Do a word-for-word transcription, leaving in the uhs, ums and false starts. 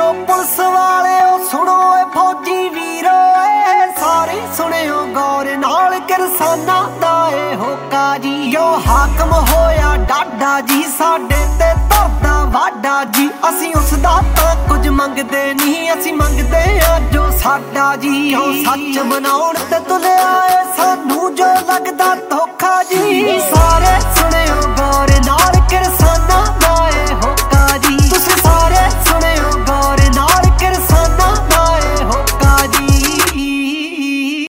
police वालिओ सुनो ए फौजी वीरो ए सारे सुनिओ गौर नाल किरसाना दा ए होका जी जो हाकम होया डाडा जी साडे ते तरदा वाडा जी असीं उसदा तां कुछ मंगदे नहीं असीं मंगदे आ जो साडा जी ओ सच मनाउण ते तुलिया ए सानू जो लगदा धोखा जी सारे सुनिओ